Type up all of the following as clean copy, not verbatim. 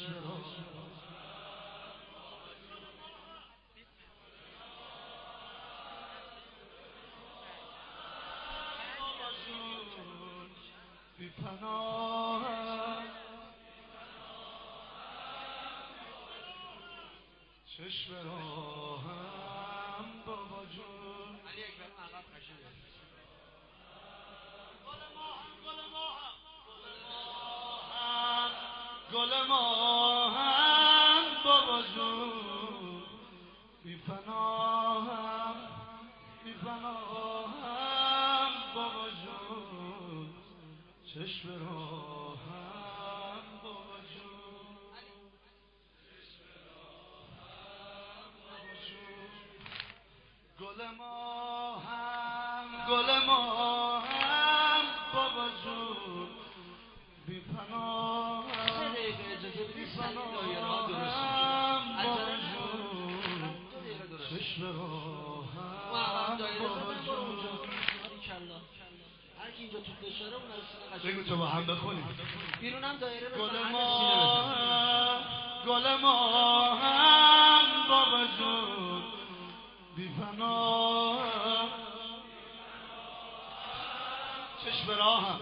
بی پناهم چشم راهم بابا جون علی اکبر عقب قشنگه گل ماهم بابا جون بی پناهم بابا جون چشم راهم بابا جون گل ماهم بابا جون بی پناهم بابا جون چشم راهم بابا جون هر کی اینجا توپ داشته اون از سینه قشنگ بگو تو با هم بخونیم بیرون هم دایره بزن گل ماهم بابا جون بی پناهم چشم راهم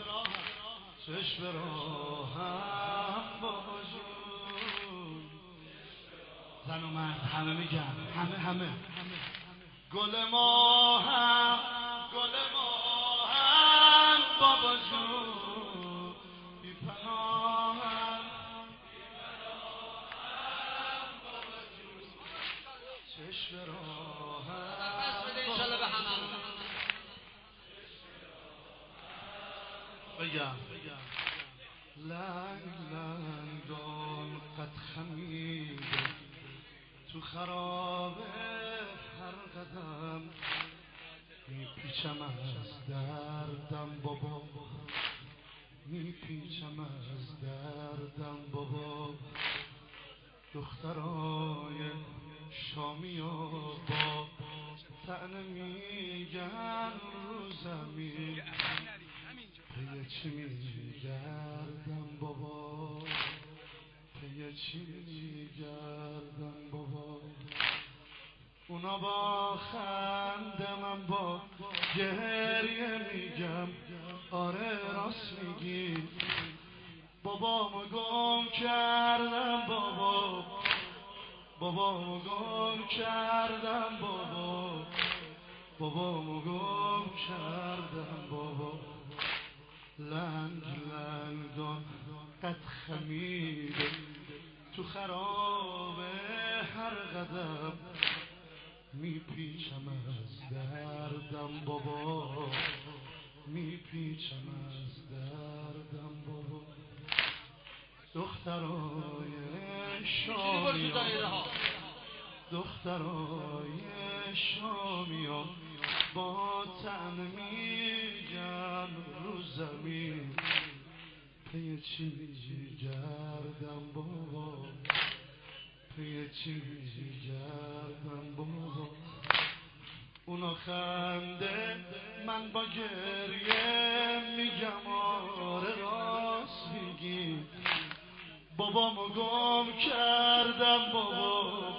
بابا جون زن و مرد همه میگن همه گل ماهم بابا جون بی پناهم بابا جون چشم راهم انشالله به همه بگم لنگان قد خمیده تو خراب هر قدم میپیچم از دردم بابا دخترای شامی و با طعنه میگن رو زمین پی چی میگردم بابا اونا با خنده من با گریه میگم آره راست میگی بابامو گم کردم بابامو گم کردم بابا لنگان قد خمیده تو خراب هر قدم میپیچم از دردم بابا دخترای شامیا با تن میگن رو زمین پی چی گردم بابا اونا خنده من با گریه میگم آره راست میگی بابامو گم کردم بابا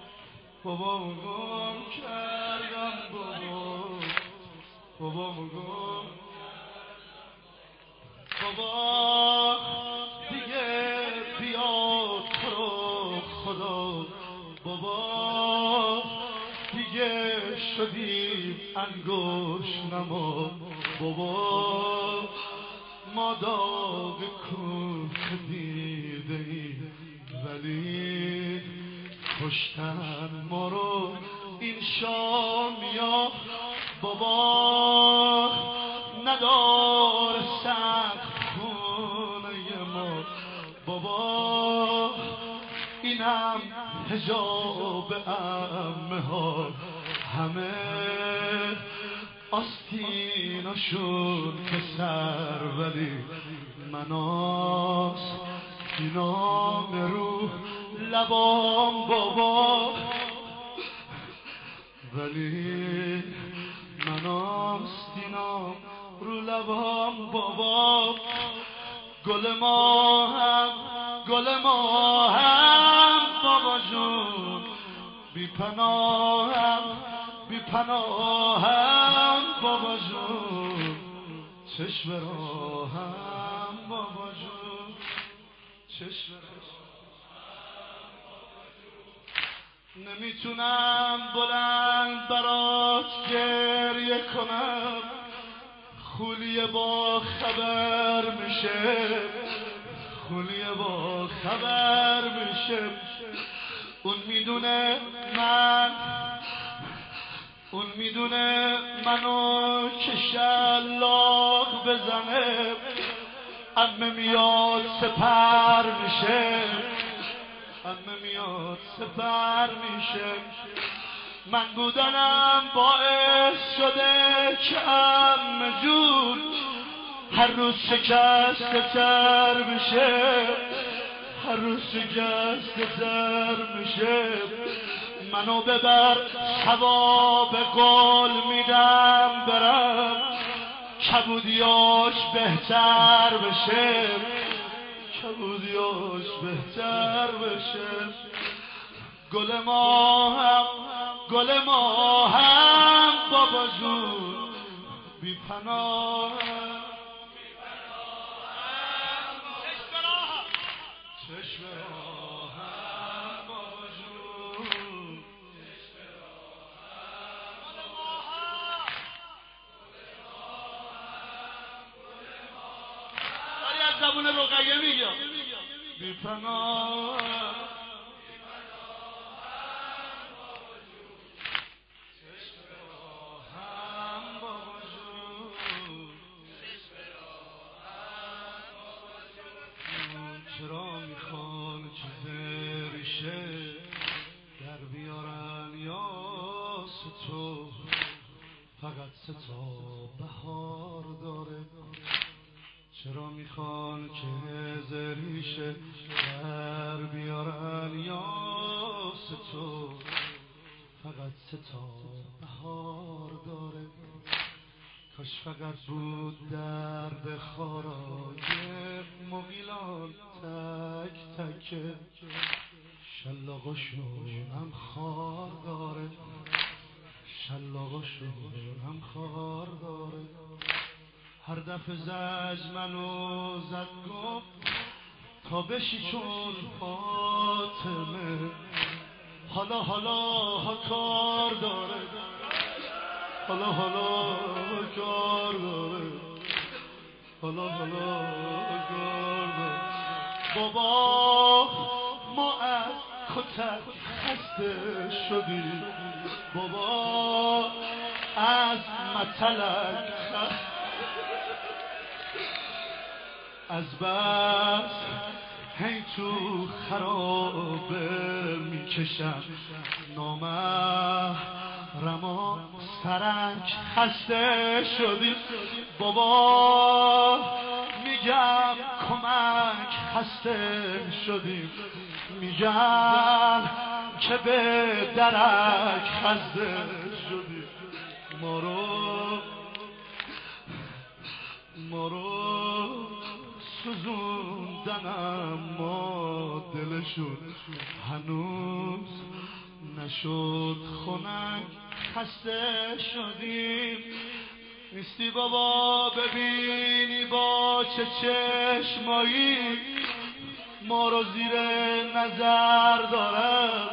دیگه بیاد تو خدا بابا دیگه شدیم انگوش نما بابا ما داغ کوه دیده ایم ولی کشتن ما رو این شامیا بابا نداره سقف خونه ما بابا اینم حجاب عمه ها همه آستیناشون پسر ولی من آستینام رو لبام بابا ولی من آستینام رو لبام بابا گل ماهم گل ماهم بابا جون بی پناهم بابا جون چشم راهم بابا جون چشم نمیتونم بلند برات گریه کنم خولیه با خبر میشه خولیه با خبر میشه اون میدونه منو که شلاق بزنه عمه میاد سپر میشه من بودنم باعث شده که عمه جون هر روز شکسته تر میشه منو ببر ثواب قول میدم برم کبودیاش بهتر بشه گل ماهم بابا جون بی پناهم چشم راهم بابا جون داری از زبون رقیه میگم بی پناهم چرا میخوان چیز ریشه در بیارن یاس تو فقط 3 تا بهار داره چرا میخوان که ریشه در بیارن یاس تو فقط 3 تا بهار داره کاش فقط بود درد خارای مغیلان تک تکه شلاقاشون هم خار داره هر دفعه زج منو زد گفت تا بشی چون فاطمه حالا ها کار داره بابا ما از کتک خسته شدیم بابا از مطلق از بس هی تو خرابه میکشم نامحرما سرک خسته شدیم بابا میگم کمک خسته شدیم میگن که به درک خسته شدیم ما رو سوزوندن اما دلشون هنوز نشد خنک خسته شدیم نیستی بابا ببینی با چه چشمایی ما رو زیر نظر دارن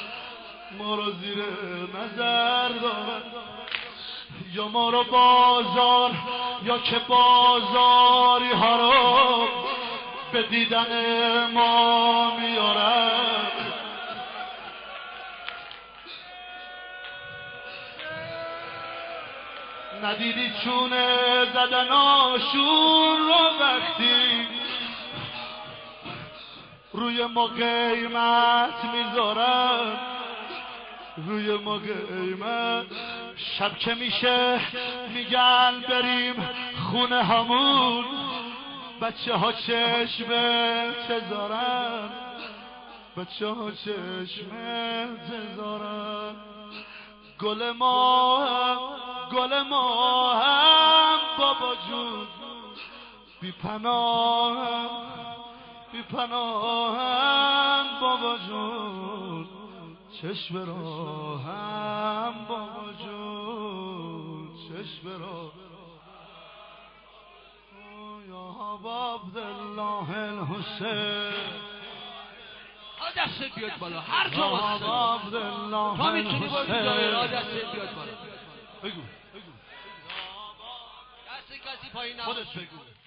یا ما رو بازار یا که بازاری ها رو به دیدن ما میارن ندیدی چونه زدناشون رو وقتی روی ما قیمت میذارن شب که میشه میگن بریم خونه همون بچه ها چشم تزارن گل ماهم بابا جون بی پناهم پناهم بابا جون، چشم راهم بابا جون، چشم راه یا عبدالله الحسین. دستت بیاد بالا هر جا واسه تا میتونی باید دایره دستت بیاد بالا. بگو دست کسی پایین نباشه. خودت بگو.